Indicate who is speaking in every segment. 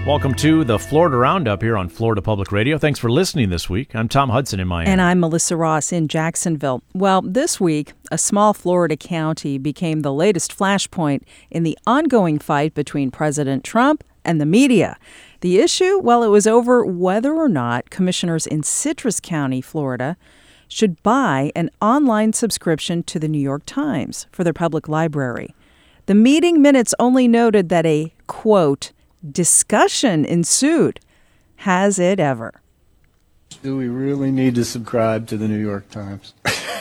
Speaker 1: Welcome to the Florida Roundup here on Florida Public Radio. Thanks for listening this week. I'm Tom Hudson in Miami.
Speaker 2: And I'm Melissa Ross in Jacksonville. Well, this week, a small Florida county became the latest flashpoint in the ongoing fight between President Trump and the media. The issue, well, it was over whether or not commissioners in Citrus County, Florida, should buy an online subscription to the New York Times for their public library. The meeting minutes only noted that a, quote, discussion ensued. Has it ever?
Speaker 3: Do we really need to subscribe to the New York Times?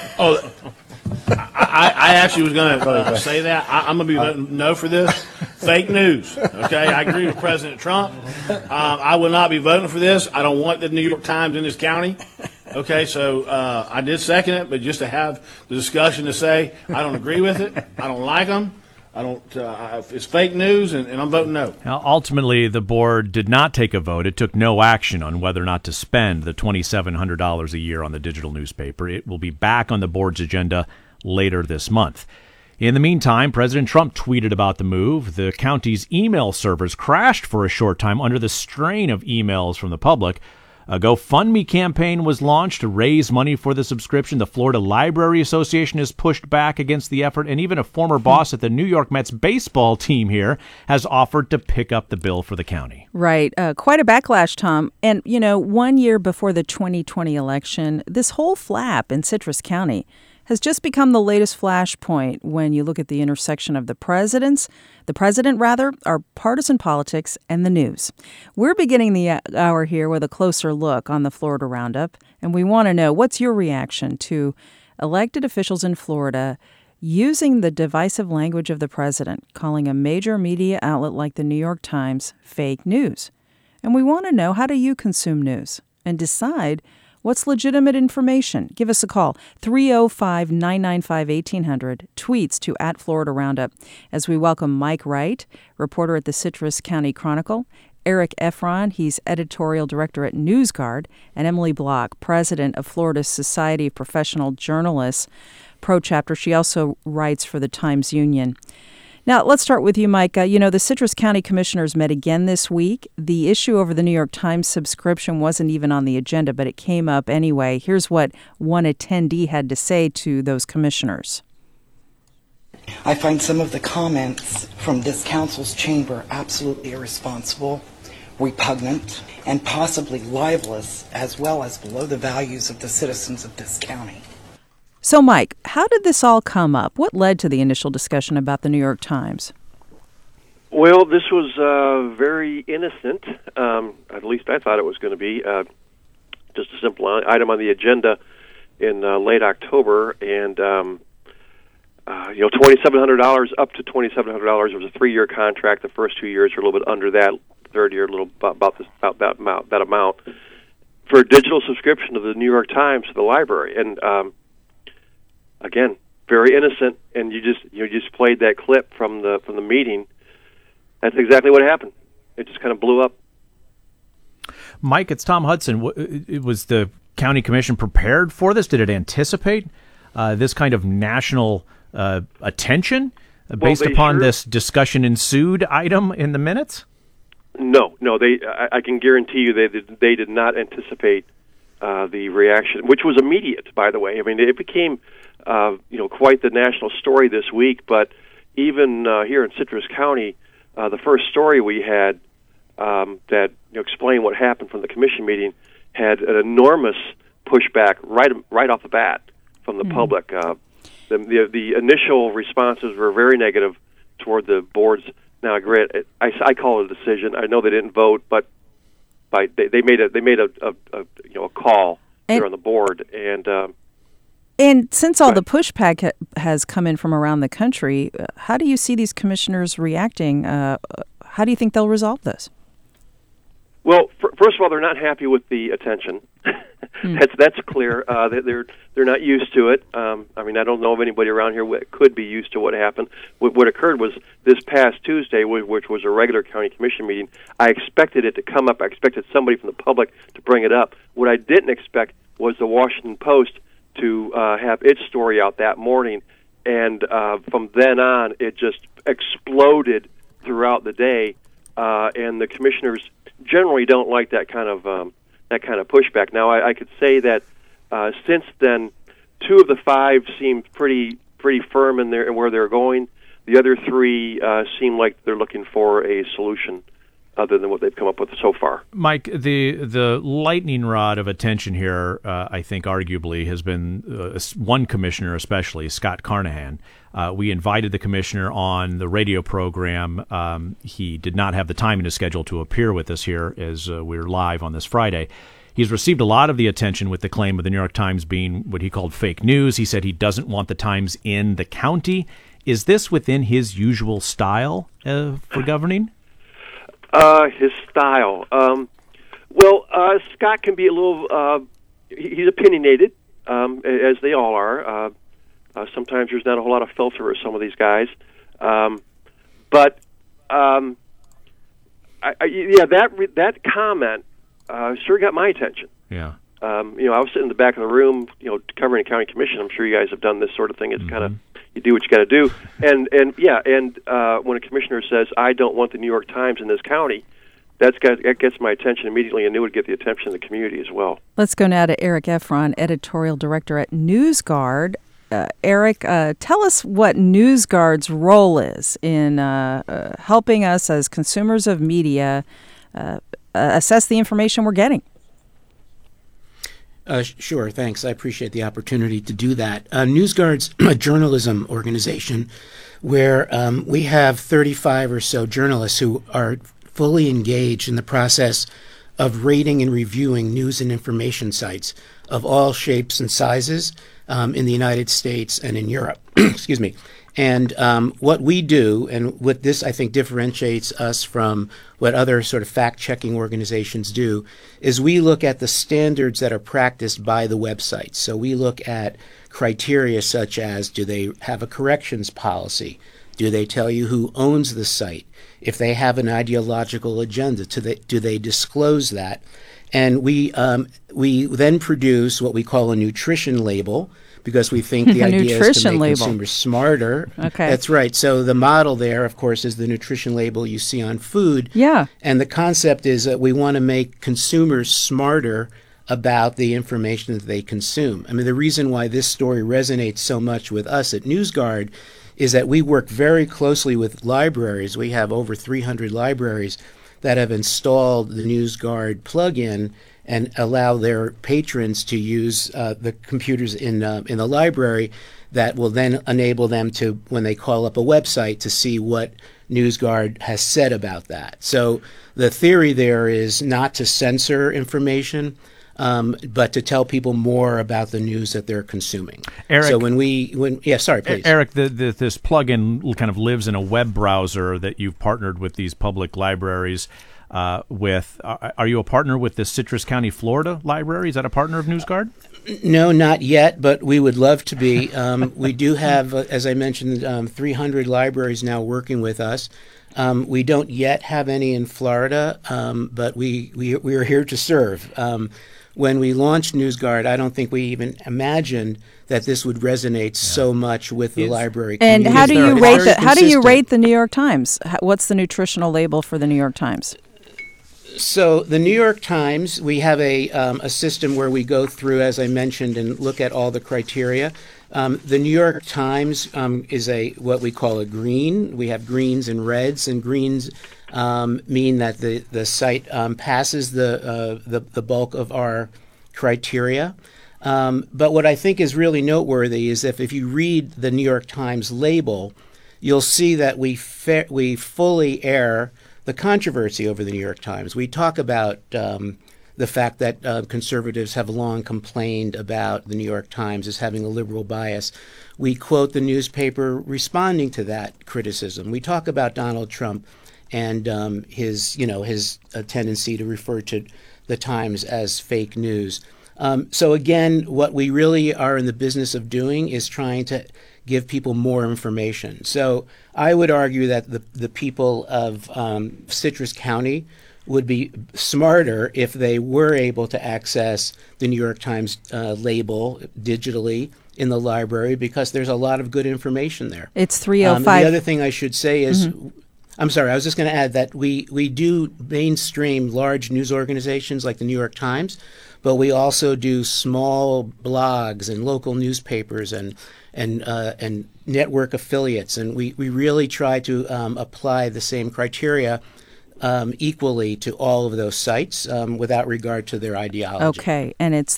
Speaker 4: I actually was going to say that. I'm going to be voting no for this. Fake news. Okay, I agree with President Trump. I will not be voting for this. I don't want the New York Times in this county. Okay, so I did second it, but just to have the discussion to say I don't agree with it, I don't like them. I don't. It's fake news, and I'm voting no.
Speaker 1: Now, ultimately, the board did not take a vote. It took no action on whether or not to spend the $2,700 a year on the digital newspaper. It will be back on the board's agenda later this month. In the meantime, President Trump tweeted about the move. The county's email servers crashed for a short time under the strain of emails from the public. A GoFundMe campaign was launched to raise money for the subscription. The Florida Library Association has pushed back against the effort, and even a former boss at the New York Mets baseball team here has offered to pick up the bill for the county.
Speaker 2: Right. Quite a backlash, Tom. And, 1 year before the 2020 election, this whole flap in Citrus County has just become the latest flashpoint when you look at the intersection of the president, our partisan politics, and the news. We're beginning the hour here with a closer look on the Florida Roundup, and we want to know, what's your reaction to elected officials in Florida using the divisive language of the president, calling a major media outlet like the New York Times fake news? And we want to know, how do you consume news and decide what's legitimate information? Give us a call, 305-995-1800, tweets to @FloridaRoundup, as we welcome Mike Wright, reporter at the Citrus County Chronicle, Eric Efron, he's editorial director at NewsGuard, and Emily Block, president of Florida's Society of Professional Journalists Pro Chapter. She also writes for the Times-Union. Now, let's start with you, Mike. The Citrus County Commissioners met again this week. The issue over the New York Times subscription wasn't even on the agenda, but it came up anyway. Here's what one attendee had to say to those commissioners.
Speaker 5: I find some of the comments from this council's chamber absolutely irresponsible, repugnant, and possibly libelous, as well as below the values of the citizens of this county.
Speaker 2: So, Mike, how did this all come up? What led to the initial discussion about the New York Times?
Speaker 6: Well, this was very innocent. At least I thought it was going to be just a simple item on the agenda in late October, and $2,700 up to $2,700. It was a 3-year contract. The first 2 years were a little bit under that. Third year, a little about that amount for a digital subscription to the New York Times to the library, and again, very innocent, and you just played that clip from the meeting. That's exactly what happened. It just kind of blew up.
Speaker 1: Mike, it's Tom Hudson. Was the county commission prepared for this? Did it anticipate this kind of national attention based upon this discussion ensued item in the minutes?
Speaker 6: No. I can guarantee you they did not anticipate the reaction, which was immediate, by the way. I mean, it became quite the national story this week. But even here in Citrus County, the first story we had that explained what happened from the commission meeting had an enormous pushback right off the bat from the public. The initial responses were very negative toward the board's. Now, I call it a decision. I know they didn't vote, but they made a call here on the board,
Speaker 2: and since all the pushback has come in from around the country, how do you see these commissioners reacting? How do you think they'll resolve this?
Speaker 6: Well, first of all, they're not happy with the attention. That's clear. They're not used to it. I don't know of anybody around here that could be used to what happened. What occurred was this past Tuesday, which was a regular county commission meeting. I expected it to come up. I expected somebody from the public to bring it up. What I didn't expect was the Washington Post to have its story out that morning, and from then on, it just exploded throughout the day. and the commissioners generally don't like that kind of pushback. Now, I could say that since then, 2 of the 5 seemed pretty firm in where they're going. The other 3 seem like they're looking for a solution other than what they've come up with so far.
Speaker 1: Mike, the lightning rod of attention here, I think, arguably, has been one commissioner, especially Scott Carnahan. We invited the commissioner on the radio program. He did not have the time in his schedule to appear with us here as we're live on this Friday. He's received a lot of the attention with the claim of the New York Times being what he called fake news. He said he doesn't want the Times in the county. Is this within his usual style for governing?
Speaker 6: His style. Scott can be a little. He's opinionated, as they all are. Sometimes there's not a whole lot of filter with some of these guys, that comment sure got my attention.
Speaker 1: Yeah.
Speaker 6: I was sitting in the back of the room, covering a county commission. I'm sure you guys have done this sort of thing. It's kind of, you do what you got to do. And when a commissioner says, I don't want the New York Times in this county, that gets my attention immediately, and it would get the attention of the community as well.
Speaker 2: Let's go now to Eric Efron, editorial director at NewsGuard. Eric, tell us what NewsGuard's role is in helping us as consumers of media assess the information we're getting.
Speaker 7: Sure, thanks. I appreciate the opportunity to do that. NewsGuard's a journalism organization where we have 35 or so journalists who are fully engaged in the process of rating and reviewing news and information sites of all shapes and sizes in the United States and in Europe. Excuse me. And what we do, and what this I think differentiates us from what other sort of fact-checking organizations do, is we look at the standards that are practiced by the websites. So we look at criteria such as, do they have a corrections policy? Do they tell you who owns the site? If they have an ideological agenda, do they disclose that? And we then produce what we call a nutrition label, because we think the idea is to make consumers smarter.
Speaker 2: Okay.
Speaker 7: That's right. So the model there, of course, is the nutrition label you see on food.
Speaker 2: Yeah.
Speaker 7: And the concept is that we want to make consumers smarter about the information that they consume. I mean, the reason why this story resonates so much with us at NewsGuard is that we work very closely with libraries. We have over 300 libraries that have installed the NewsGuard plugin and allow their patrons to use the computers in the library that will then enable them to, when they call up a website, to see what NewsGuard has said about that. So the theory there is not to censor information, but to tell people more about the news that they're consuming.
Speaker 1: Eric,
Speaker 7: so sorry, please.
Speaker 1: Eric, this plugin kind of lives in a web browser that you've partnered with these public libraries with. Are you a partner with the Citrus County, Florida library? Is that a partner of NewsGuard?
Speaker 7: No, not yet, but we would love to be. We do have, as I mentioned, 300 libraries now working with us. We don't yet have any in Florida, but we are here to serve. When we launched NewsGuard, I don't think we even imagined that this would resonate so much with the library community.
Speaker 2: And how do you rate the New York Times? What's the nutritional label for the New York Times?
Speaker 7: So the New York Times, we have a system where we go through, as I mentioned, and look at all the criteria. The New York Times is what we call a green. We have greens and reds, and greens mean that the site passes the bulk of our criteria. But what I think is really noteworthy is if you read the New York Times label, you'll see that we fully air the controversy over the New York Times. We talk about the fact that conservatives have long complained about the New York Times as having a liberal bias. We quote the newspaper responding to that criticism. We talk about Donald Trump and his tendency to refer to the Times as fake news. So again, what we really are in the business of doing is trying to give people more information. So I would argue that the people of Citrus County would be smarter if they were able to access the New York Times label digitally in the library, because there's a lot of good information there.
Speaker 2: It's 305.
Speaker 7: The other thing I should say is I'm sorry, I was just going to add that we do mainstream large news organizations like the New York Times, but we also do small blogs and local newspapers and network affiliates, and we really try to apply the same criteria equally to all of those sites without regard to their ideology.
Speaker 2: Okay, and it's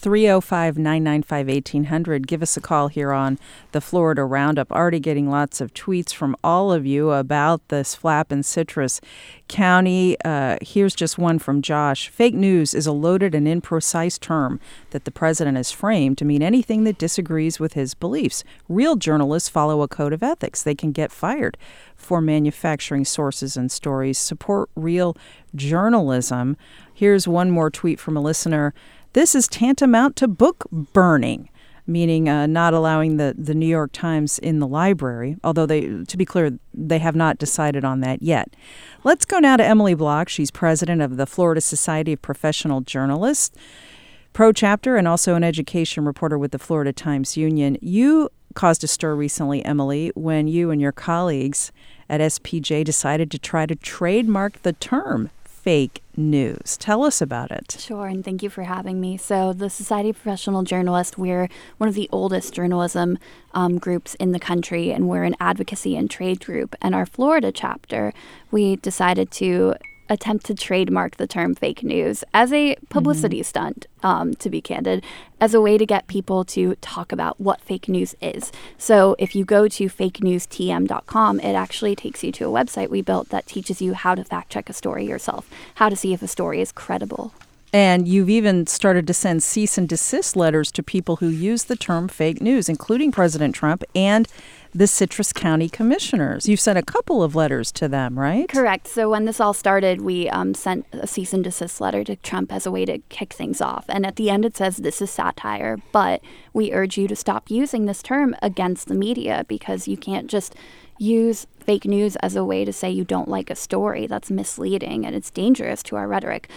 Speaker 2: 305-995-1800. Give us a call here on the Florida Roundup. Already getting lots of tweets from all of you about this flap in Citrus County. Here's just one from Josh. Fake news is a loaded and imprecise term that the president has framed to mean anything that disagrees with his beliefs. Real journalists follow a code of ethics. They can get fired for manufacturing sources and stories. Support real journalism. Here's one more tweet from a listener. This is tantamount to book burning, meaning not allowing the New York Times in the library, although to be clear, they have not decided on that yet. Let's go now to Emily Block. She's president of the Florida Society of Professional Journalists, pro chapter, and also an education reporter with the Florida Times Union. You caused a stir recently, Emily, when you and your colleagues at SPJ decided to try to trademark the term fake news. Tell us about it.
Speaker 8: Sure, and thank you for having me. So the Society of Professional Journalists, we're one of the oldest journalism groups in the country, and we're an advocacy and trade group. And our Florida chapter, we decided to attempt to trademark the term fake news as a publicity stunt, to be candid, as a way to get people to talk about what fake news is. So if you go to fakenewstm.com, it actually takes you to a website we built that teaches you how to fact check a story yourself, how to see if a story is credible.
Speaker 2: And you've even started to send cease and desist letters to people who use the term fake news, including President Trump and the Citrus County commissioners. You've sent a couple of letters to them, right?
Speaker 8: Correct. So when this all started, we sent a cease and desist letter to Trump as a way to kick things off. And at the end, it says this is satire, but we urge you to stop using this term against the media, because you can't just use fake news as a way to say you don't like a story. That's misleading, and it's dangerous to our rhetoric.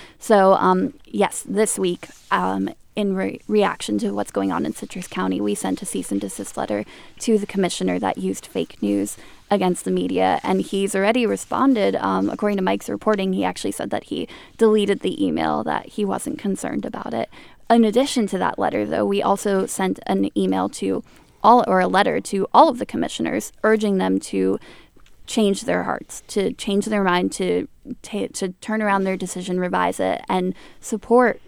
Speaker 8: So yes, this week, in reaction to what's going on in Citrus County, we sent a cease and desist letter to the commissioner that used fake news against the media, and he's already responded. According to Mike's reporting, he actually said that he deleted the email, that he wasn't concerned about it. In addition to that letter, though, we also sent an email to a letter to all of the commissioners, urging them to change their hearts, to change their mind, to turn around their decision, revise it, and support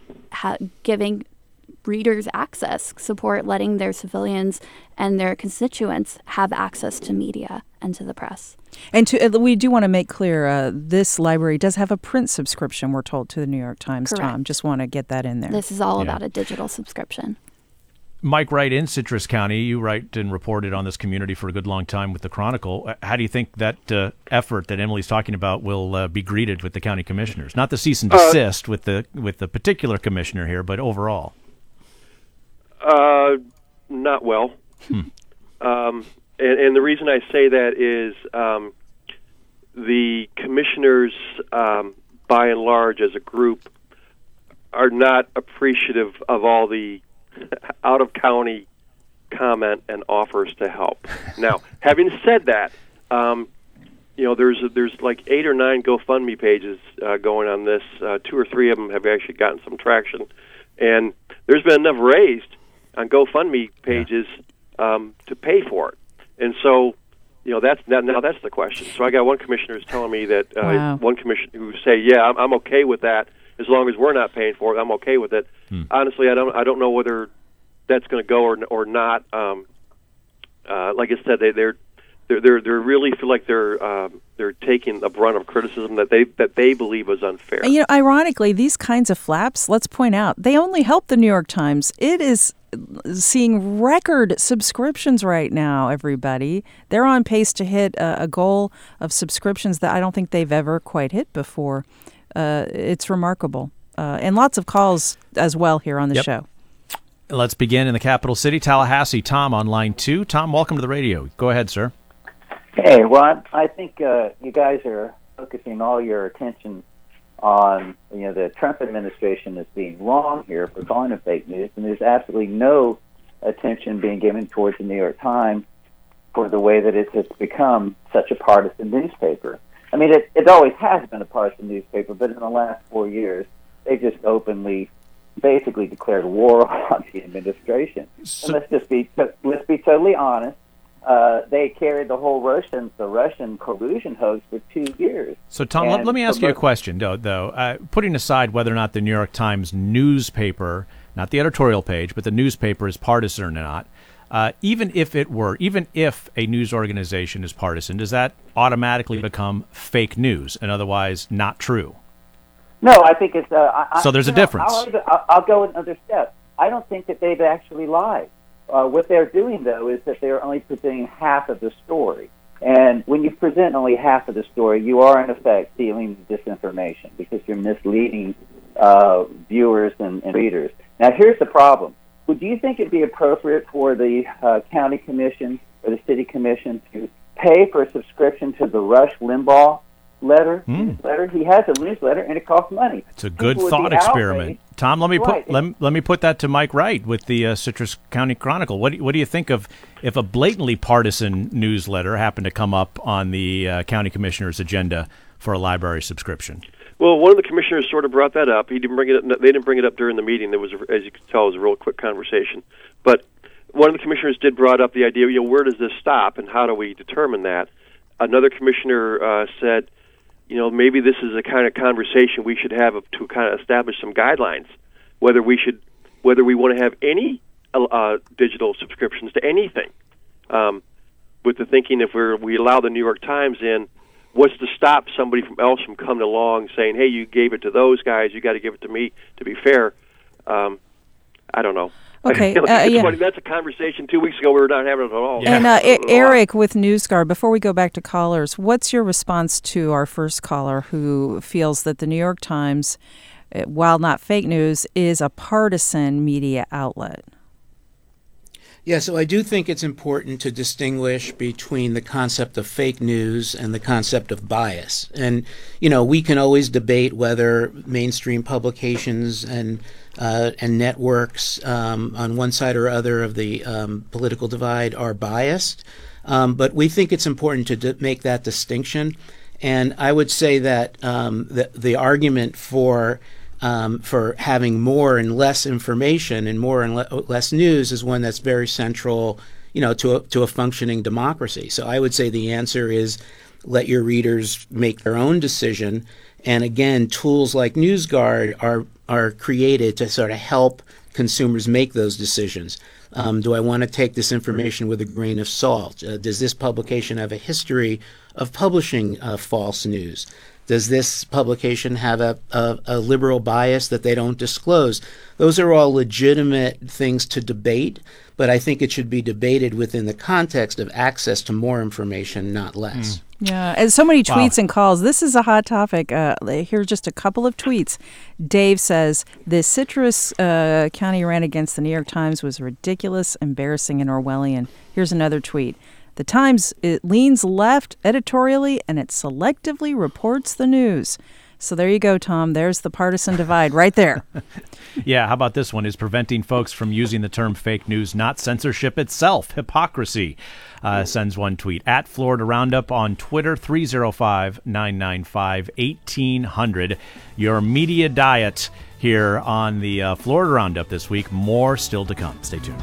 Speaker 8: giving readers access, support letting their civilians and their constituents have access to media and to the press.
Speaker 2: And we do want to make clear, this library does have a print subscription, we're told, to the New York Times.
Speaker 8: Correct.
Speaker 2: Tom, just want to get that in there.
Speaker 8: This is all about a digital subscription.
Speaker 1: Mike Wright in Citrus County, you write and reported on this community for a good long time with the Chronicle. How do you think that effort that Emily's talking about will be greeted with the county commissioners? Not the cease and desist with the particular commissioner here, but overall.
Speaker 6: Not well. And the reason I say that is the commissioners, by and large, as a group, are not appreciative of all the out-of-county comment and offers to help. Now, having said that, there's like 8 or 9 GoFundMe pages going on this. 2 or 3 of them have actually gotten some traction, and there's been enough raised on GoFundMe pages to pay for it. And so, that's the question. So I got one commissioner who's telling me that one commissioner who say, yeah, I'm okay with that as long as we're not paying for it. I'm okay with it. Honestly, I don't know whether that's going to go or not. Like I said, they really feel like they're taking the brunt of criticism that they believe was unfair.
Speaker 2: And, ironically, these kinds of flaps, let's point out, they only help the New York Times. It is seeing record subscriptions right now, everybody. They're on pace to hit a goal of subscriptions that I don't think they've ever quite hit before. It's remarkable. And lots of calls as well here on the show.
Speaker 1: Let's begin in the capital city, Tallahassee. Tom on line 2. Tom, welcome to the radio. Go ahead, sir.
Speaker 9: Hey, well, I think you guys are focusing all your attention on the Trump administration as being wrong here for calling it fake news, and there's absolutely no attention being given towards the New York Times for the way that it has become such a partisan newspaper. I mean, it always has been a partisan newspaper, but in the last 4 years, they just openly, basically declared war on the administration. And let's be totally honest. They carried the whole Russian collusion hoax for 2 years.
Speaker 1: So, Tom, let me ask you a question, though. Putting aside whether or not the New York Times newspaper, not the editorial page, but the newspaper is partisan or not, even if a news organization is partisan, does that automatically become fake news and otherwise not true?
Speaker 9: No, I think it's...
Speaker 1: so there's a difference.
Speaker 9: I'll go another step. I don't think that they've actually lied. What they're doing, though, is that they're only presenting half of the story. And when you present only half of the story, you are, in effect, dealing disinformation because you're misleading viewers and readers. Now, here's the problem. Do you think it'd be appropriate for the county commission or the city commission to pay for a subscription to the Rush Limbaugh newsletter? He has a newsletter, and it costs money.
Speaker 1: It's a good thought experiment. Tom, let me put that to Mike Wright with the Citrus County Chronicle. What do you think of if a blatantly partisan newsletter happened to come up on the county commissioner's agenda for a library subscription?
Speaker 6: Well, one of the commissioners sort of brought that up. He didn't bring it up. They didn't bring it up during the meeting. There was, as you can tell, it was a real quick conversation. But one of the commissioners did brought up the idea, where does this stop and how do we determine that? Another commissioner said, maybe this is a kind of conversation we should have to kind of establish some guidelines, whether we want to have any digital subscriptions to anything. With the thinking, if we allow the New York Times in, what's to stop somebody else from coming along saying, hey, you gave it to those guys, you got to give it to me to be fair? I don't know.
Speaker 2: Okay,
Speaker 6: funny. That's a conversation 2 weeks ago. We were not having it at all.
Speaker 2: Yeah. And Eric with NewsGuard, before we go back to callers, what's your response to our first caller who feels that the New York Times, while not fake news, is a partisan media outlet?
Speaker 7: Yeah, so I do think it's important to distinguish between the concept of fake news and the concept of bias. And, we can always debate whether mainstream publications and networks on one side or other of the political divide are biased. But we think it's important to make that distinction. And I would say that the argument for having more and less information and more and less news is one that's very central, to a functioning democracy. So I would say the answer is let your readers make their own decision. And again, tools like NewsGuard are created to sort of help consumers make those decisions. Do I want to take this information with a grain of salt? Does this publication have a history of publishing false news? Does this publication have a liberal bias that they don't disclose? Those are all legitimate things to debate, but I think it should be debated within the context of access to more information, not less.
Speaker 2: Yeah, and so many tweets and calls. This is a hot topic. Here are just a couple of tweets. Dave says, the Citrus County rant against the New York Times was ridiculous, embarrassing, and Orwellian. Here's another tweet. The Times, it leans left editorially, and it selectively reports the news. So there you go, Tom. There's the partisan divide right there.
Speaker 1: Yeah, how about this one? Is preventing folks from using the term fake news not censorship itself? Hypocrisy, sends one tweet. At Florida Roundup on Twitter, 305-995-1800. Your media diet here on the Florida Roundup this week. More still to come. Stay tuned.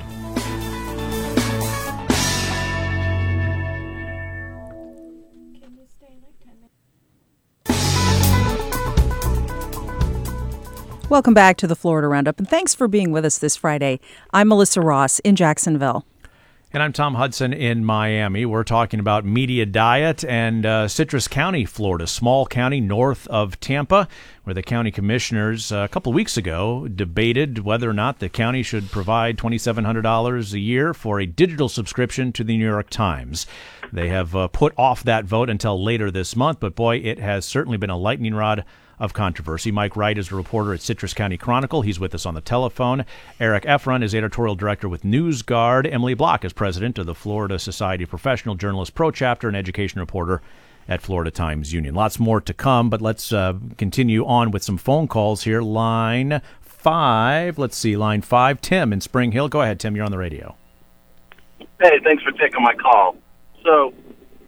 Speaker 2: Welcome back to the Florida Roundup, and thanks for being with us this Friday. I'm Melissa Ross in Jacksonville.
Speaker 1: And I'm Tom Hudson in Miami. We're talking about media diet and Citrus County, Florida, small county north of Tampa, where the county commissioners a couple of weeks ago debated whether or not the county should provide $2,700 a year for a digital subscription to the New York Times. They have put off that vote until later this month, but boy, it has certainly been a lightning rod of controversy. Mike Wright is a reporter at Citrus County Chronicle. He's with us on the telephone. Eric Efron is editorial director with NewsGuard. Emily Block is president of the Florida Society of Professional Journalists Pro Chapter and education reporter at Florida Times Union. Lots more to come, but let's continue on with some phone calls here. Line 5. Let's see, line 5. Tim in Spring Hill. Go ahead, Tim. You're on the radio.
Speaker 10: Hey, thanks for taking my call. So,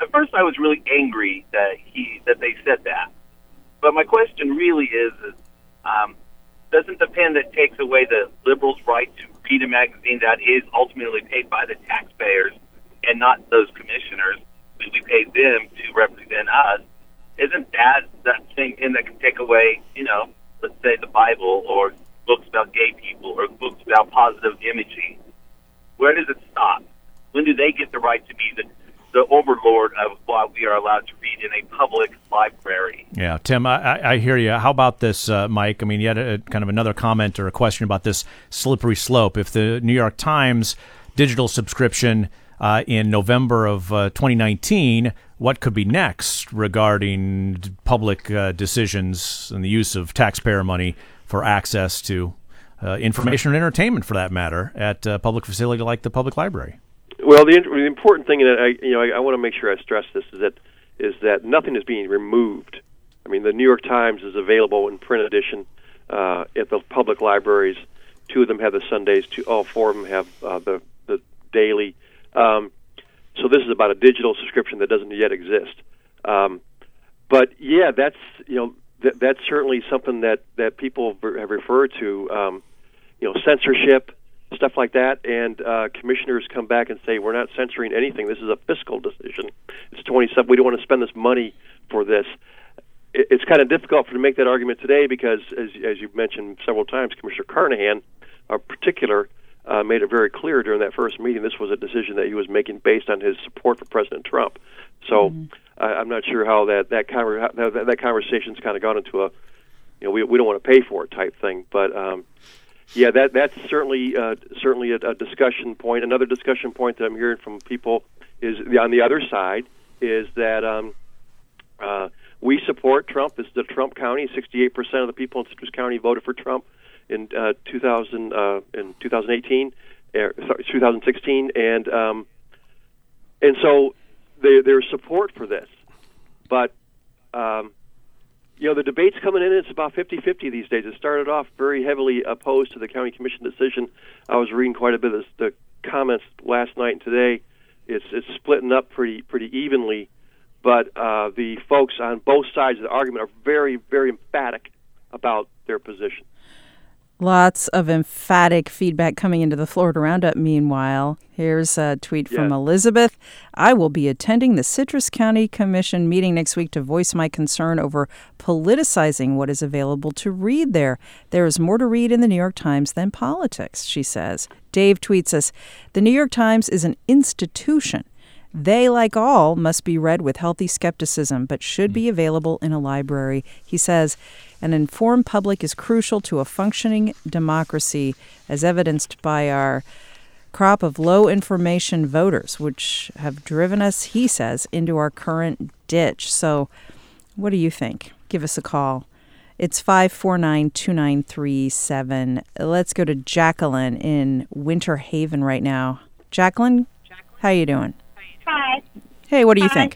Speaker 10: at first I was really angry that they said that. But my question really is doesn't the pen that takes away the liberals' right to read a magazine that is ultimately paid by the taxpayers and not those commissioners, because we pay them to represent us, isn't that same pen that can take away, let's say the Bible or books about gay people or books about positive imaging? Where does it stop? When do they get the right to be the overlord of what we are allowed to read in a public library?
Speaker 1: Yeah, Tim, I hear you. How about this, Mike? I mean, you had a kind of another comment or a question about this slippery slope. If the New York Times digital subscription in November of 2019, what could be next regarding public decisions and the use of taxpayer money for access to information and entertainment, for that matter, at a public facility like the public library?
Speaker 6: Well, the important thing, and I want to make sure I stress this, is that nothing is being removed. I mean, the New York Times is available in print edition at the public libraries. 2 of them have the Sundays. 4 of them have the daily. So this is about a digital subscription that doesn't yet exist. But yeah, that's that's certainly something that people have referred to. Censorship, stuff like that, and commissioners come back and say, we're not censoring anything. This is a fiscal decision. It's 27. We don't want to spend this money for this. It's kind of difficult to make that argument today because, as you've mentioned several times, Commissioner Carnahan, in particular, made it very clear during that first meeting this was a decision that he was making based on his support for President Trump. So I'm not sure how that conversation's kind of gone into a, we don't want to pay for it type thing, but. Yeah, that's certainly a discussion point. Another discussion point that I'm hearing from people is on the other side is that we support Trump. This is the Trump county. 68% of the people in Citrus County voted for Trump in 2016, and so there's support for this, but. The debate's coming in, it's about 50-50 these days. It started off very heavily opposed to the county commission decision. I was reading quite a bit of the comments last night and today. It's splitting up pretty evenly, but the folks on both sides of the argument are very, very emphatic about their position.
Speaker 2: Lots of emphatic feedback coming into the Florida Roundup. Meanwhile, here's a tweet from Elizabeth. I will be attending the Citrus County Commission meeting next week to voice my concern over politicizing what is available to read there. There is more to read in the New York Times than politics, she says. Dave tweets us, the New York Times is an institution. They, like all, must be read with healthy skepticism, but should be available in a library. He says, an informed public is crucial to a functioning democracy, as evidenced by our crop of low-information voters, which have driven us, he says, into our current ditch. So what do you think? Give us a call. It's 549-2937. Let's go to Jacqueline in Winter Haven right now. Jacqueline, how you doing?
Speaker 11: Hi.
Speaker 2: Hey, what do you think?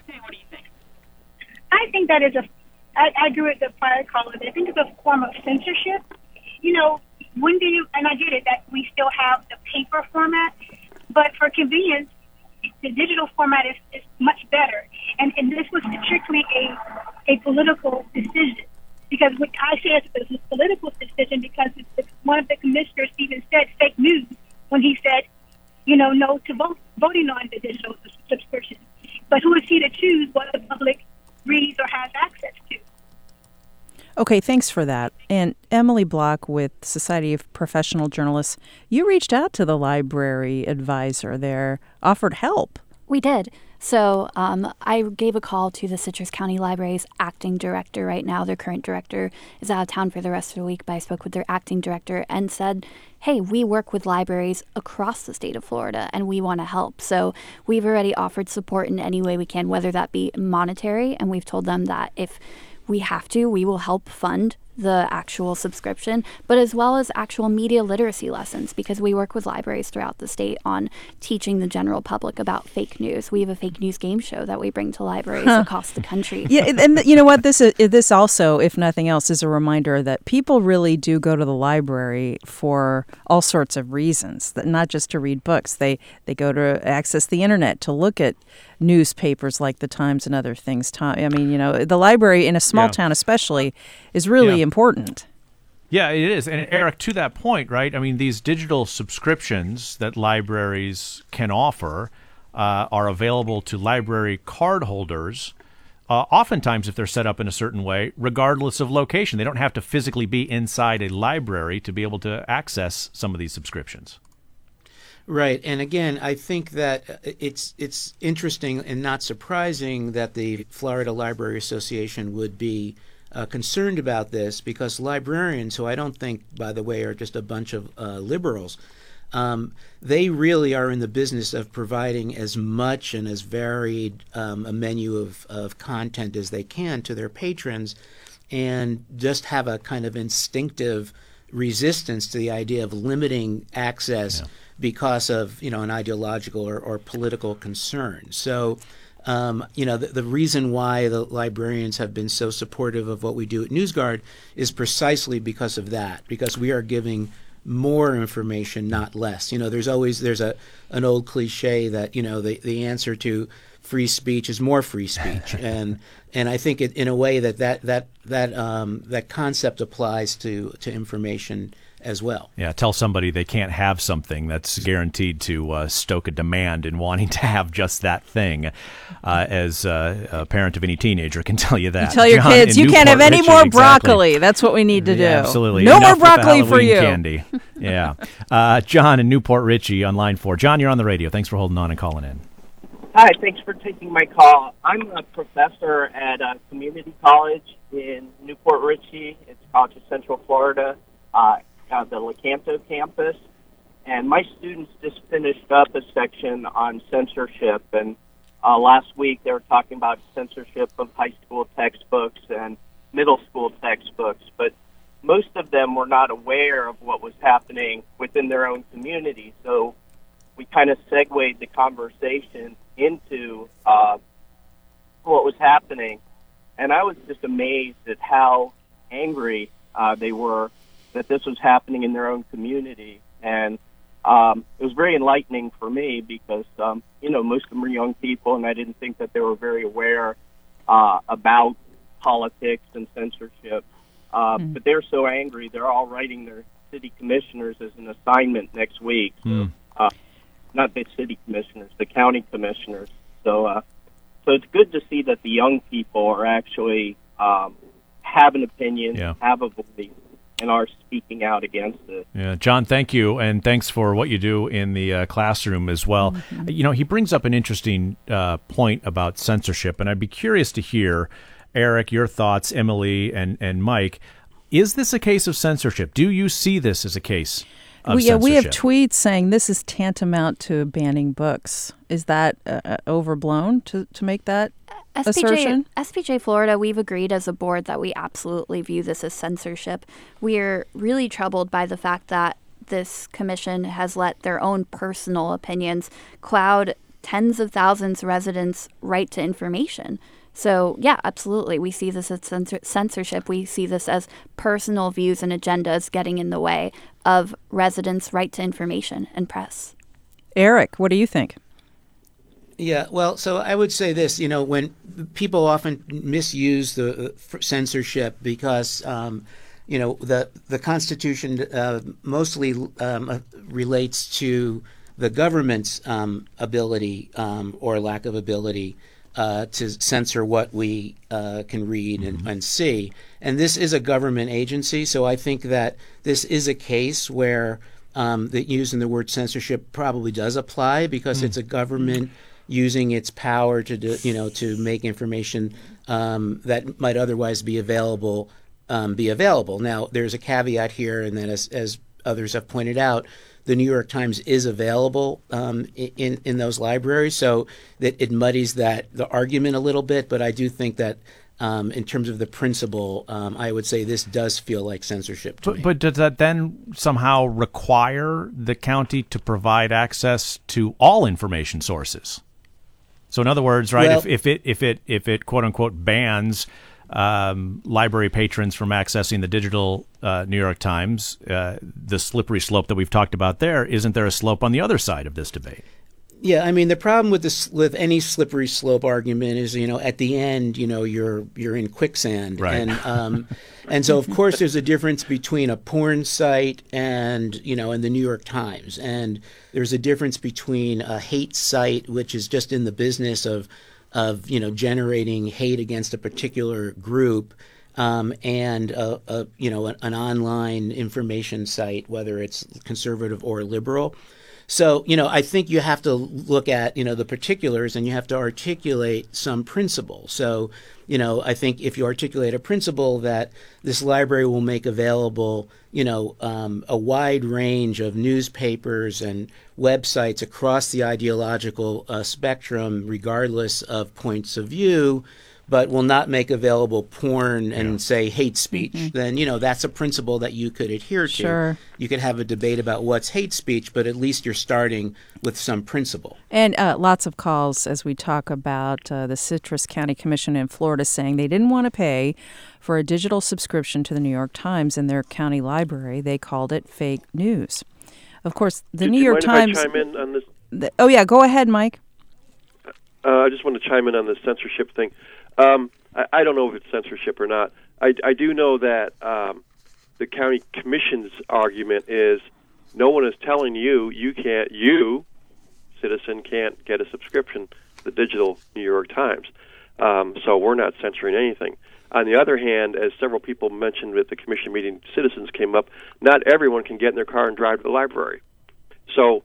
Speaker 11: I think that is I agree with the prior caller. I think it's a form of censorship. When do you, and I get it that we still have the paper format, but for convenience, the digital format is much better. And this was strictly a political decision. Because what I say it's a political decision because one of the commissioners even said fake news when he said, no to voting on the digital subscription. But who is he to choose what the public reads or has access to?
Speaker 2: Okay, thanks for that. And Emily Block with Society of Professional Journalists, you reached out to the library advisor there, offered help.
Speaker 8: We did. So I gave a call to the Citrus County Library's acting director right now. Their current director is out of town for the rest of the week, but I spoke with their acting director and said, hey, we work with libraries across the state of Florida and we want to help. So we've already offered support in any way we can, whether that be monetary, and we've told them that if we have to, we will help fund the actual subscription, but as well as actual media literacy lessons, because we work with libraries throughout the state on teaching the general public about fake news. We have a fake news game show that we bring to libraries across the country.
Speaker 2: Yeah, and you know what? This also, if nothing else, is a reminder that people really do go to the library for all sorts of reasons, that not just to read books. They go to access the internet, to look at newspapers like the Times and other things. I mean, you know, the library in a small town especially is really important.
Speaker 1: Yeah, it is. And Eric, to that point, right, I mean, these digital subscriptions that libraries can offer are available to library card holders, oftentimes if they're set up in a certain way, regardless of location. They don't have to physically be inside a library to be able to access some of these subscriptions.
Speaker 7: Right, and again, I think that it's interesting and not surprising that the Florida Library Association would be concerned about this, because librarians, who I don't think, by the way, are just a bunch of liberals, they really are in the business of providing as much and as varied a menu of content as they can to their patrons, and just have a kind of instinctive resistance to the idea of limiting access because of, you know, an ideological or political concern. So, you know, the reason why the librarians have been so supportive of what we do at NewsGuard is precisely because of that, because we are giving more information, not less. You know, there's an old cliche that, you know, the answer to free speech is more free speech, and I think in a way that concept applies to information as well.
Speaker 1: Yeah, tell somebody they can't have something that's guaranteed to stoke a demand in wanting to have just that thing. As a parent of any teenager can tell you that.
Speaker 2: You tell your kids, you can't have any more broccoli. That's what we need to do.
Speaker 1: Yeah, absolutely.
Speaker 2: No
Speaker 1: Enough
Speaker 2: more broccoli
Speaker 1: with the
Speaker 2: for you.
Speaker 1: Candy. Yeah. John in Newport Richey on line 4. John, you're on the radio. Thanks for holding on and calling in.
Speaker 12: Hi, thanks for taking my call. I'm a professor at a community college in Newport Richey. It's College of Central Florida, the Lecanto campus. And my students just finished up a section on censorship. And last week they were talking about censorship of high school textbooks and middle school textbooks. But most of them were not aware of what was happening within their own community. So we kind of segued the conversation into what was happening. And I was just amazed at how angry they were that this was happening in their own community. And it was very enlightening for me because, you know, most of them were young people, and I didn't think that they were very aware about politics and censorship. But they're so angry, they're all writing their city commissioners as an assignment next week. So, not the city commissioners, the county commissioners. So it's good to see that the young people are actually have an opinion, have a voice, and are speaking out against it.
Speaker 1: Yeah, John, thank you, and thanks for what you do in the classroom as well. Mm-hmm. You know, he brings up an interesting point about censorship, and I'd be curious to hear, Eric, your thoughts, Emily and Mike. Is this a case of censorship? Do you see this as a case of censorship?
Speaker 2: We have tweets saying this is tantamount to banning books. Is that overblown to make that assertion?
Speaker 8: SPJ Florida, we've agreed as a board that we absolutely view this as censorship. We're really troubled by the fact that this commission has let their own personal opinions cloud tens of thousands of residents' right to information. So, yeah, absolutely. We see this as censorship. We see this as personal views and agendas getting in the way of residents' right to information and press.
Speaker 2: Eric, what do you think?
Speaker 7: Yeah, well, so I would say this, you know, when people often misuse the censorship because, you know, the Constitution mostly relates to the government's ability or lack of ability to censor what we can read and see. And this is a government agency, so I think that this is a case where using the word censorship probably does apply because it's a government using its power to do, you know, to make information that might otherwise be available. Now, there's a caveat here, and then as others have pointed out, the New York Times is available in those libraries, so that it muddies the argument a little bit. But I do think that in terms of the principle, I would say this does feel like censorship to me.
Speaker 1: But does that then somehow require the county to provide access to all information sources? So in other words, right,
Speaker 7: Well,
Speaker 1: if it quote unquote bans library patrons from accessing the digital New York Times, the slippery slope that we've talked about there, isn't there a slope on the other side of this debate?
Speaker 7: Yeah, I mean, the problem with any slippery slope argument is, at the end, you're in quicksand,
Speaker 1: right?
Speaker 7: And so of course there's a difference between a porn site and the New York Times, and there's a difference between a hate site, which is just in the business of generating hate against a particular group, and an online information site, whether it's conservative or liberal. So, I think you have to look at, the particulars, and you have to articulate some principle. So, I think if you articulate a principle that this library will make available, a wide range of newspapers and websites across the ideological spectrum, regardless of points of view, but will not make available porn and say hate speech, then, that's a principle that you could adhere to.
Speaker 2: Sure.
Speaker 7: You could have a debate about what's hate speech, but at least you're starting with some principle.
Speaker 2: And lots of calls as we talk about the Citrus County Commission in Florida saying they didn't want to pay for a digital subscription to the New York Times in their county library. They called it fake news. Of course, the New York Times...
Speaker 6: If I chime in on this?
Speaker 2: Oh, yeah, go ahead, Mike.
Speaker 6: I just want to chime in on the censorship thing. I don't know if it's censorship or not. I do know that the county commission's argument is no one is telling you citizen can't get a subscription to the digital New York Times. So we're not censoring anything. On the other hand, as several people mentioned at the commission meeting, citizens came up, not everyone can get in their car and drive to the library. So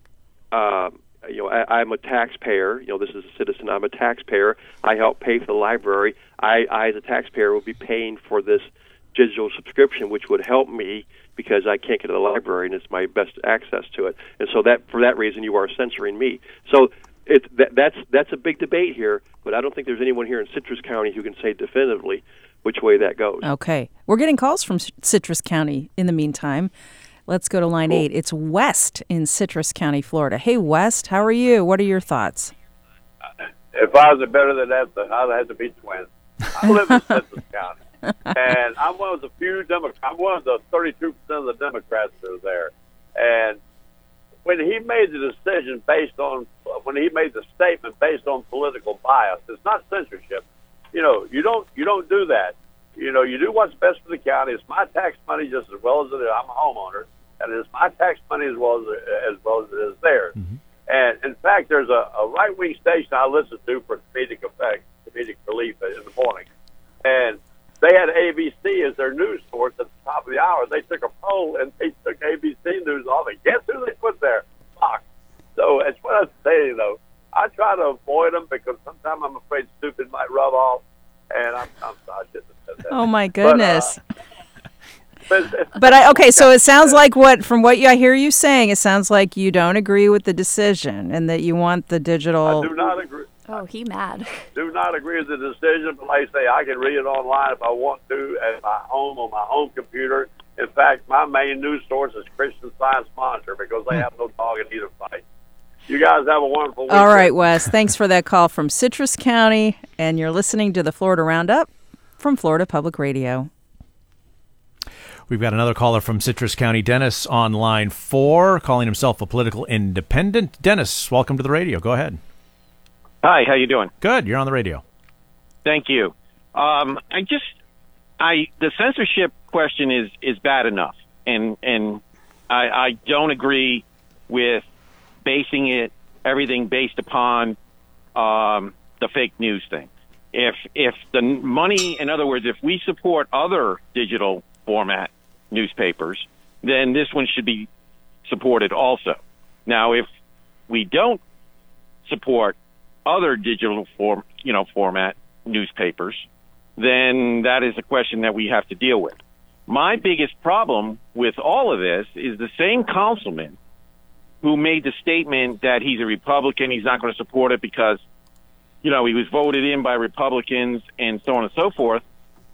Speaker 6: I'm a taxpayer. This is a citizen. I'm a taxpayer. I help pay for the library. I as a taxpayer, will be paying for this digital subscription, which would help me because I can't get to the library and it's my best access to it. And so for that reason, you are censoring me. So that's a big debate here, but I don't think there's anyone here in Citrus County who can say definitively which way that goes.
Speaker 2: Okay. We're getting calls from Citrus County in the meantime. Let's go to line 8. It's West in Citrus County, Florida. Hey, West, how are you? What are your thoughts?
Speaker 13: If I was better than that, I'd have to be twins. I live in Citrus County, and I'm one of the few Democrats. I'm one of the 32% of the Democrats that are there. And when he made the decision when he made the statement based on political bias, it's not censorship. You don't do that. You do what's best for the county. It's my tax money just as well as it is. I'm a homeowner, and it's my tax money as well as it is theirs. Mm-hmm. And in fact, there's a right-wing station I listen to for comedic relief in the morning, and they had ABC as their news source at the top of the hour. They took a poll and they took ABC News off, and guess who they put there? Fox. So it's what I'm saying, though. I try to avoid them because sometimes I'm afraid stupid might rub off, and I shouldn't have said that.
Speaker 2: Oh my goodness.
Speaker 13: But
Speaker 2: so it sounds like from what I hear you saying, it sounds like you don't agree with the decision and that you want the digital.
Speaker 13: I do not agree.
Speaker 8: Oh, he mad.
Speaker 13: Do not agree with the decision, but like I say, I can read it online if I want to at my home on my home computer. In fact, my main news source is Christian Science Monitor because they have no dog in either fight. You guys have a wonderful weekend.
Speaker 2: All right, Wes. Thanks for that call from Citrus County, and you're listening to the Florida Roundup from Florida Public Radio.
Speaker 1: We've got another caller from Citrus County, Dennis, on line 4, calling himself a political independent. Dennis, welcome to the radio. Go ahead.
Speaker 14: Hi, how you doing?
Speaker 1: Good. You're on the radio.
Speaker 14: Thank you. The censorship question is bad enough, and I don't agree with basing everything based upon the fake news thing. If the money, in other words, if we support other digital format newspapers, then this one should be supported also. Now, if we don't support other digital format newspapers, then that is a question that we have to deal with. My biggest problem with all of this is the same councilman who made the statement that he's a Republican, he's not going to support it because, he was voted in by Republicans and so on and so forth.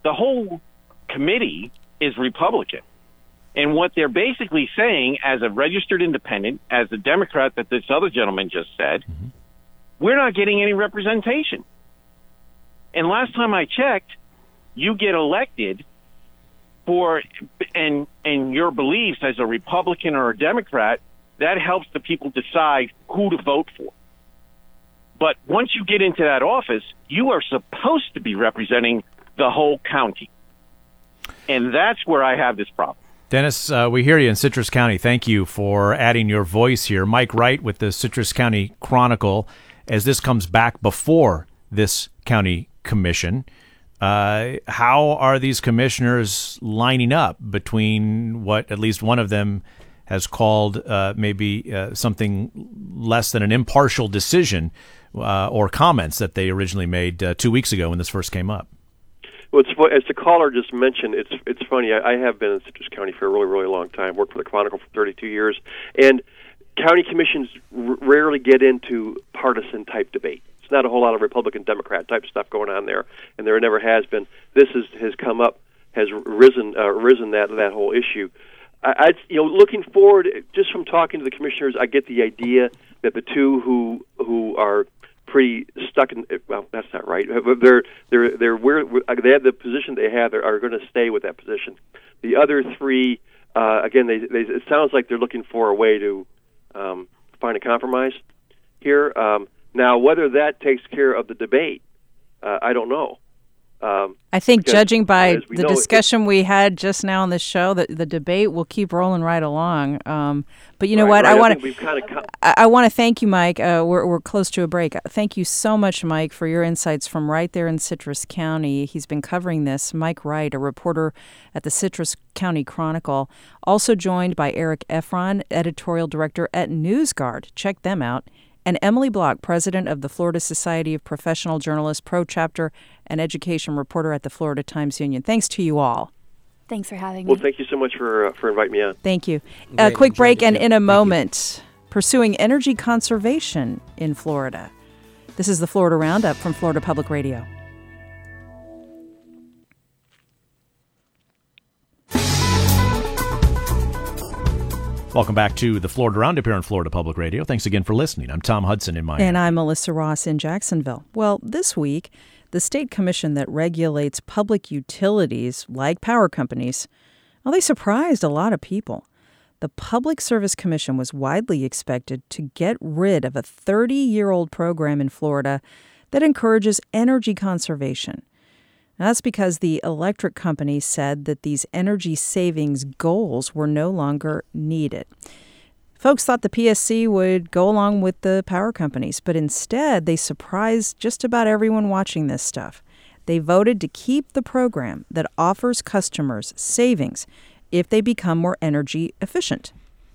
Speaker 14: the whole committee is Republican. And what they're basically saying, as a registered independent, as a Democrat that this other gentleman just said, we're not getting any representation. And last time I checked, you get elected for and your beliefs as a Republican or a Democrat. That helps the people decide who to vote for. But once you get into that office, you are supposed to be representing the whole county. And that's where I have this problem.
Speaker 1: Dennis, we hear you in Citrus County. Thank you for adding your voice here. Mike Wright with the Citrus County Chronicle. As this comes back before this county commission, how are these commissioners lining up between what at least one of them has called maybe something less than an impartial decision or comments that they originally made 2 weeks ago when this first came up?
Speaker 6: Well, as the caller just mentioned, it's funny. I have been in Citrus County for a really, really long time. Worked for the Chronicle for 32 years, and county commissions rarely get into partisan type debate. It's not a whole lot of Republican Democrat type stuff going on there, and there never has been. This has come up, has risen that whole issue. Looking forward, just from talking to the commissioners, I get the idea that the two who are pretty stuck in, well, that's not right. They have the position they have. They are going to stay with that position. The other three, again, it sounds like they're looking for a way to find a compromise here. Now, whether that takes care of the debate, I don't know.
Speaker 2: I think judging by the discussion we had just now on the show, that the debate will keep rolling right along. But you know what? I want to thank you, Mike. We're close to a break. Thank you so much, Mike, for your insights from right there in Citrus County. He's been covering this. Mike Wright, a reporter at the Citrus County Chronicle, also joined by Eric Efron, editorial director at NewsGuard. Check them out. And Emily Block, president of the Florida Society of Professional Journalists, pro chapter and education reporter at the Florida Times-Union. Thanks to you all.
Speaker 8: Thanks for having me.
Speaker 6: Well, thank you so much for inviting me on.
Speaker 2: Thank you. A quick break, and in a moment, pursuing energy conservation in Florida. This is the Florida Roundup from Florida Public Radio.
Speaker 1: Welcome back to the Florida Roundup here on Florida Public Radio. Thanks again for listening. I'm Tom Hudson in Miami.
Speaker 2: And I'm Melissa Ross in Jacksonville. Well, this week, the state commission that regulates public utilities like power companies, well, they surprised a lot of people. The Public Service Commission was widely expected to get rid of a 30-year-old program in Florida that encourages energy conservation. Now, that's because the electric company said that these energy savings goals were no longer needed. Folks thought the PSC would go along with the power companies, but instead they surprised just about everyone watching this stuff. They voted to keep the program that offers customers savings if they become more energy efficient.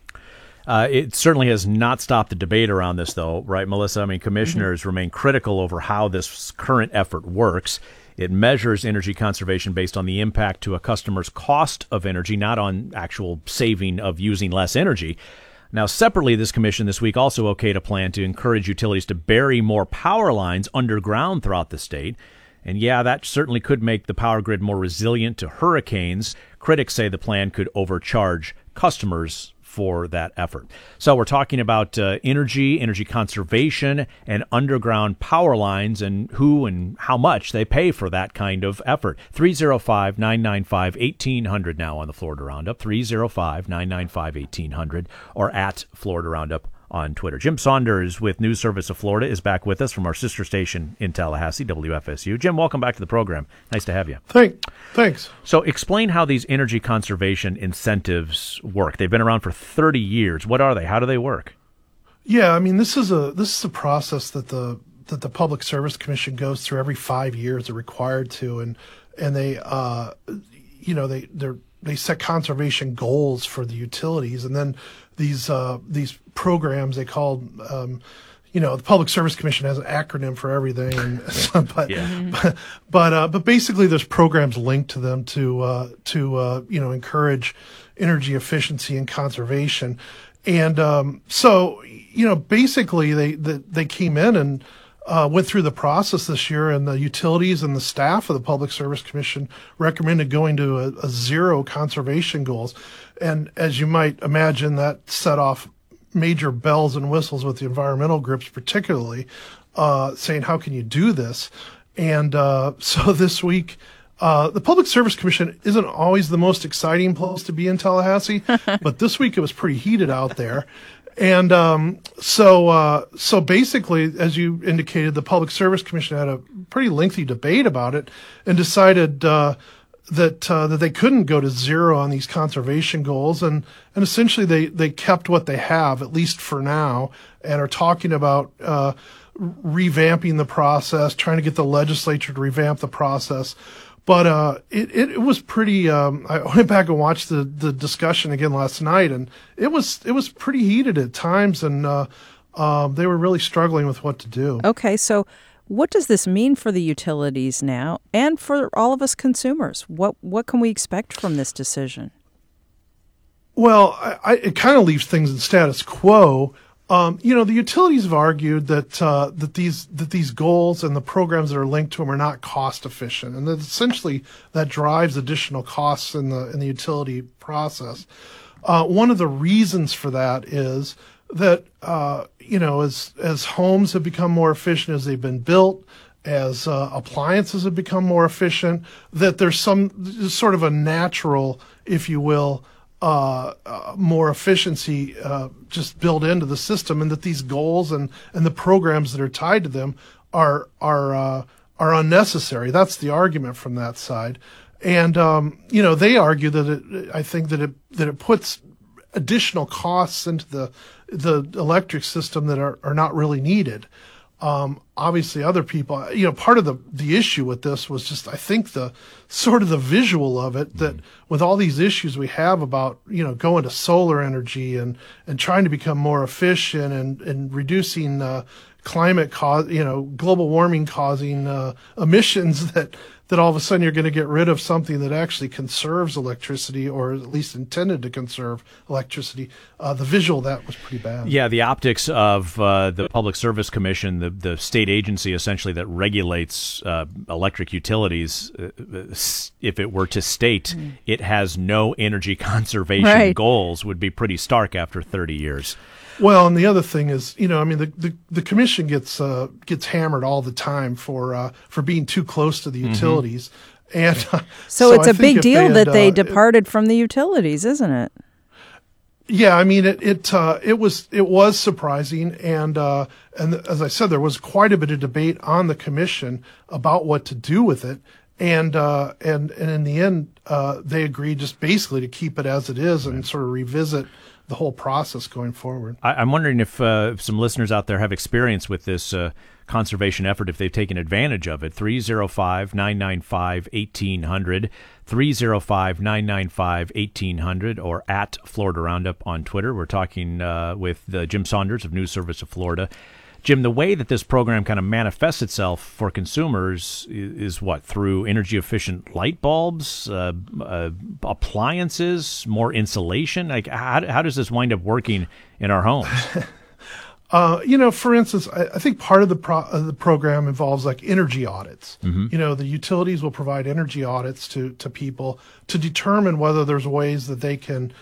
Speaker 1: It certainly has not stopped the debate around this, though, right, Melissa? I mean, commissioners remain critical over how this current effort works. It measures energy conservation based on the impact to a customer's cost of energy, not on actual saving of using less energy. Now, separately, this commission this week also okayed a plan to encourage utilities to bury more power lines underground throughout the state. And yeah, that certainly could make the power grid more resilient to hurricanes. Critics say the plan could overcharge customers for that effort. So we're talking about energy conservation, and underground power lines, and who and how much they pay for that kind of effort. 305-995-1800 now on the Florida Roundup, 305-995-1800, or at Florida Roundup on Twitter. Jim Saunders with News Service of Florida is back with us from our sister station in Tallahassee, WFSU. Jim, welcome back to the program. Nice to have you.
Speaker 15: Thanks.
Speaker 1: So explain how these energy conservation incentives work. They've been around for 30 years. What are they? How do they work?
Speaker 15: Yeah, I mean, this is a process that the Public Service Commission goes through every 5 years. They're required to, and they they set conservation goals for the utilities, and then these programs they call the Public Service Commission has an acronym for everything, and but basically there's programs linked to them to encourage energy efficiency and conservation, and so basically they came in and went through the process this year, and the utilities and the staff of the Public Service Commission recommended going to a zero conservation goals. And as you might imagine, that set off major bells and whistles with the environmental groups, particularly saying, how can you do this? And so this week, the Public Service Commission isn't always the most exciting place to be in Tallahassee, but this week it was pretty heated out there. And so basically, as you indicated, the Public Service Commission had a pretty lengthy debate about it and decided that they couldn't go to zero on these conservation goals, and essentially they kept what they have, at least for now, and are talking about revamping the process, trying to get the legislature to revamp the process. But it was pretty. I went back and watched the discussion again last night, and it was pretty heated at times, and they were really struggling with what to do.
Speaker 2: Okay, so what does this mean for the utilities now, and for all of us consumers? What can we expect from this decision?
Speaker 15: Well, it kind of leaves things in status quo. The utilities have argued that these goals and the programs that are linked to them are not cost efficient, and that essentially that drives additional costs in the utility process. One of the reasons for that is that as homes have become more efficient, as they've been built, as appliances have become more efficient, that there's some sort of a natural, if you will, more efficiency just built into the system, and that these goals and the programs that are tied to them are unnecessary. That's the argument from that side, and they argue that it puts additional costs into the electric system that are not really needed. Obviously other people, part of the issue with this was just, I think, the sort of the visual of it, that with all these issues we have about, going to solar energy and trying to become more efficient and reducing, global warming causing, emissions, that all of a sudden you're going to get rid of something that actually conserves electricity, or at least intended to conserve electricity. The visual of that was pretty bad.
Speaker 1: Yeah, the optics of the Public Service Commission, the state agency essentially that regulates electric utilities, if it were to state it has no energy conservation goals, would be pretty stark after 30 years.
Speaker 15: Well, and the other thing is, the commission gets hammered all the time for being too close to the utilities, and
Speaker 2: so it's a big deal that they departed from the utilities, isn't it?
Speaker 15: Yeah, I mean it was surprising, and as I said, there was quite a bit of debate on the commission about what to do with it, and in the end, they agreed just basically to keep it as it is and sort of revisit the whole process going forward.
Speaker 1: I'm wondering if some listeners out there have experience with this conservation effort, if they've taken advantage of it. 305-995-1800, 305-995-1800, or at Florida Roundup on Twitter. We're talking with Jim Saunders of News Service of Florida. Jim, the way that this program kind of manifests itself for consumers is what? Through energy-efficient light bulbs, appliances, more insulation? Like, how does this wind up working in our homes?
Speaker 15: For instance, I think part of the program involves like energy audits. The utilities will provide energy audits to people to determine whether there's ways that they can,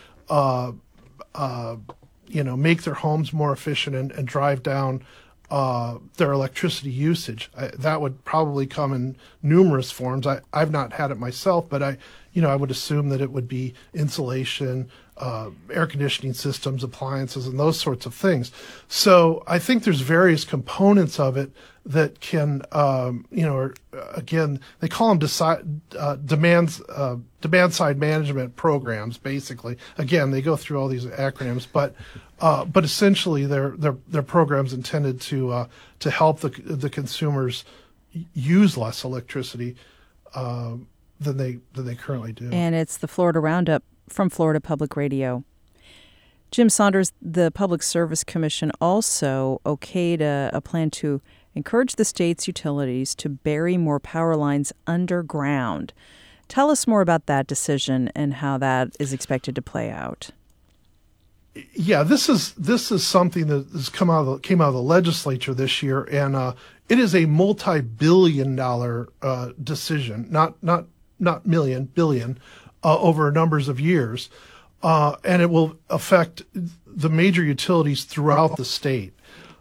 Speaker 15: make their homes more efficient and drive down their electricity usage. That would probably come in numerous forms. I've not had it myself, but I would assume that it would be insulation, air conditioning systems, appliances, and those sorts of things. So I think there's various components of it that can, again, they call them demand side management programs. Basically, again, they go through all these acronyms, but essentially they're programs intended to help the consumers use less electricity than they currently do.
Speaker 2: And it's the Florida Roundup from Florida Public Radio. Jim Saunders, the Public Service Commission also okayed a plan to encourage the state's utilities to bury more power lines underground. Tell us more about that decision and how that is expected to play out.
Speaker 15: yeah, this is something that came out of the legislature this year, and it is a multi-billion-dollar decision, not million, billion, over numbers of years, and it will affect the major utilities throughout the state.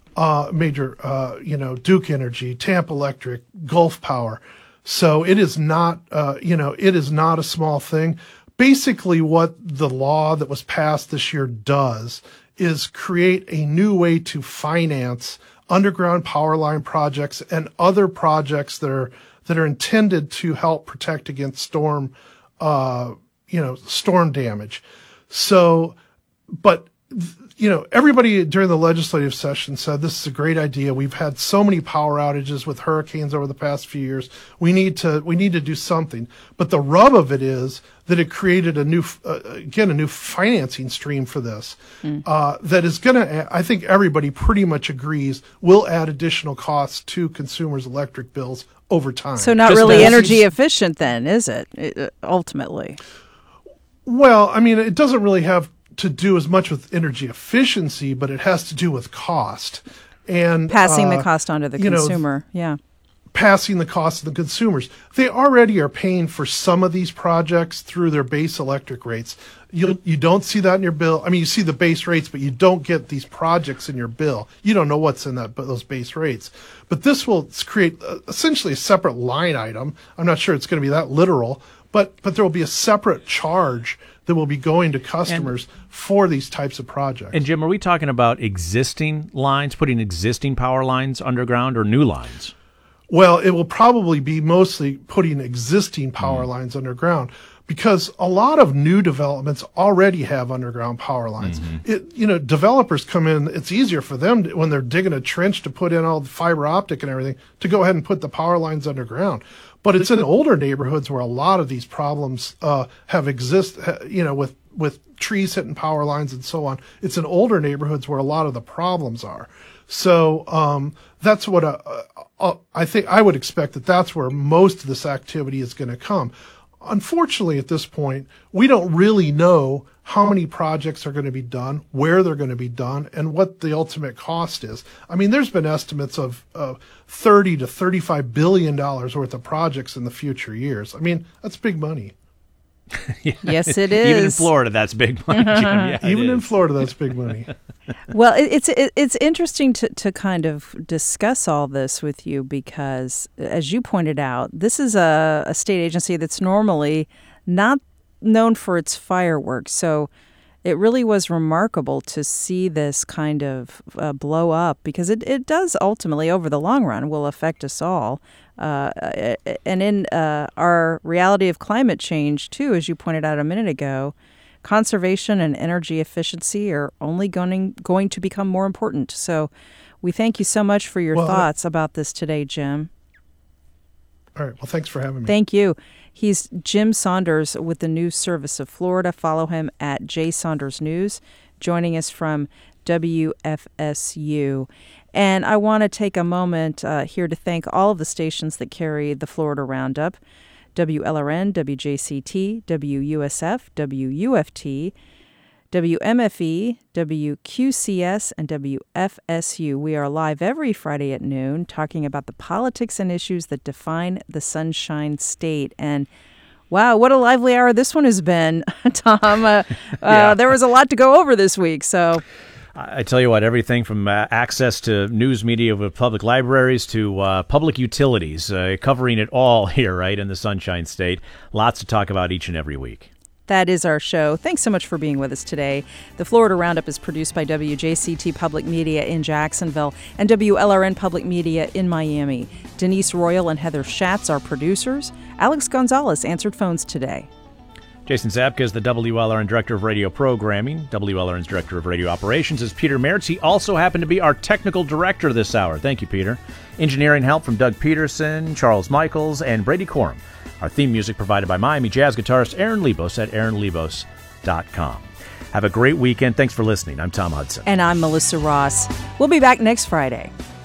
Speaker 15: Duke Energy, Tampa Electric, Gulf Power. So it is not, it is not a small thing. Basically, what the law that was passed this year does is create a new way to finance underground power line projects and other projects that are intended to help protect against storm damage. So, but everybody during the legislative session said this is a great idea. We've had so many power outages with hurricanes over the past few years. We need to do something. But the rub of it is that it created a new financing stream for this that is going to, I think everybody pretty much agrees, will add additional costs to consumers' electric bills over time.
Speaker 2: So not really energy efficient then, is it, ultimately?
Speaker 15: Well, I mean, it doesn't really have to do as much with energy efficiency, but it has to do with cost and
Speaker 2: passing the cost on to the consumer.
Speaker 15: Passing the cost to the consumers. They already are paying for some of these projects through their base electric rates. You don't see that in your bill. I mean, you see the base rates, but you don't get these projects in your bill. You don't know what's in those base rates. But this will create essentially a separate line item. I'm not sure it's going to be that literal, but there will be a separate charge that will be going to customers for these types of projects.
Speaker 1: And Jim, are we talking about existing lines, putting existing power lines underground, or new lines?
Speaker 15: Well, it will probably be mostly putting existing power lines underground, because a lot of new developments already have underground power lines. Developers come in, it's easier for them when they're digging a trench to put in all the fiber optic and everything to go ahead and put the power lines underground. But it's in older neighborhoods where a lot of these problems with trees hitting power lines and so on. It's in older neighborhoods where a lot of the problems are. So that's what I think I would expect that's where most of this activity is going to come. Unfortunately, at this point, we don't really know how many projects are going to be done, where they're going to be done, and what the ultimate cost is. I mean, there's been estimates of $30 to $35 billion worth of projects in the future years. I mean, that's big money.
Speaker 2: Yes, it is.
Speaker 1: Even in Florida, that's big money, Jim. Yeah,
Speaker 15: even in Florida, that's big money.
Speaker 2: Well, it's interesting to kind of discuss all this with you because, as you pointed out, this is a state agency that's normally not known for its fireworks. So it really was remarkable to see this kind of blow up because it does ultimately, over the long run, will affect us all. And in our reality of climate change, too, as you pointed out a minute ago, conservation and energy efficiency are only going to become more important. So we thank you so much for your thoughts about this today, Jim.
Speaker 15: All right. Well, thanks for having me.
Speaker 2: Thank you. He's Jim Saunders with the News Service of Florida. Follow him at J Saunders News, joining us from WFSU. And I want to take a moment here to thank all of the stations that carry the Florida Roundup: WLRN, WJCT, WUSF, WUFT, WMFE, WQCS, and WFSU. We are live every Friday at noon talking about the politics and issues that define the Sunshine State. And wow, what a lively hour this one has been, Tom. There was a lot to go over this week. So
Speaker 1: I tell you what, everything from access to news media with public libraries to public utilities, covering it all here, right, in the Sunshine State. Lots to talk about each and every week.
Speaker 2: That is our show. Thanks so much for being with us today. The Florida Roundup is produced by WJCT Public Media in Jacksonville and WLRN Public Media in Miami. Denise Royal and Heather Schatz are producers. Alex Gonzalez answered phones today.
Speaker 1: Jason Zabka is the WLRN Director of Radio Programming. WLRN's Director of Radio Operations is Peter Mertz. He also happened to be our Technical Director this hour. Thank you, Peter. Engineering help from Doug Peterson, Charles Michaels, and Brady Corum. Our theme music provided by Miami Jazz guitarist Aaron Lebos at aaronlebos.com. Have a great weekend. Thanks for listening. I'm Tom Hudson.
Speaker 2: And I'm Melissa Ross. We'll be back next Friday.